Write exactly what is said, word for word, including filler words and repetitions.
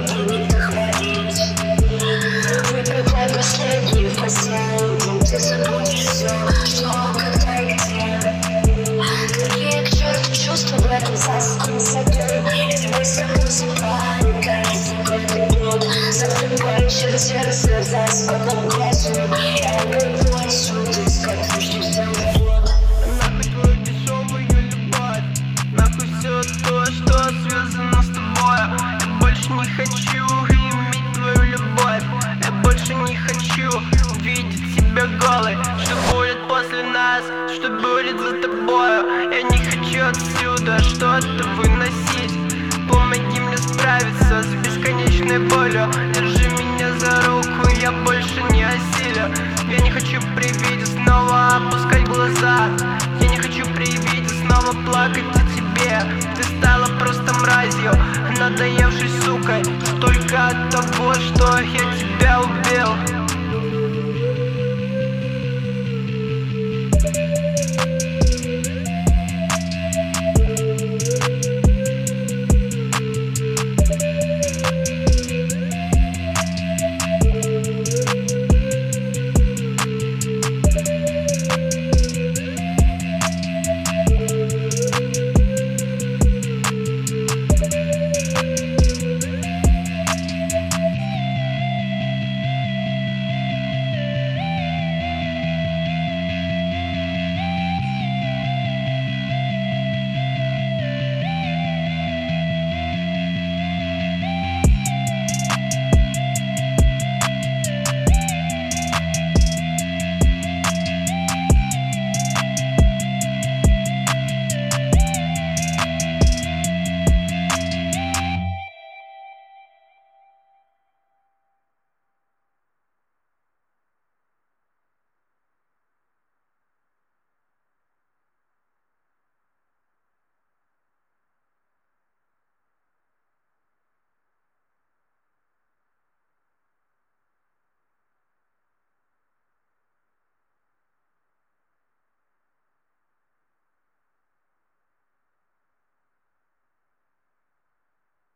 гибнет охладить. Выпивай последний в постель, ты забудешь все, что, когда и где. Какие к черту чувства в этом сасском саду. Ведь мы с тобой засыпаем каждый каждый год. Закрываю через сердце за спадом глазу. Я бегу отсюда, искать лишь телефон. Нахуй твою дешевую любовь, нахуй все то, что связано с тобой. Я больше не хочу иметь твою любовь. Я больше не хочу видеть тебя голой. Что будет после нас, что будет за тобою. Я не хочу отсюда что-то выносить. Помоги мне справиться с бесконечной болью. Держи меня за руку, я больше не осилю. Я не хочу при виде снова опускать глаза. Я не хочу при виде снова плакать о тебе. Ты стала просто мразью, надоевшей сукой. Только от того, что я тебя убил.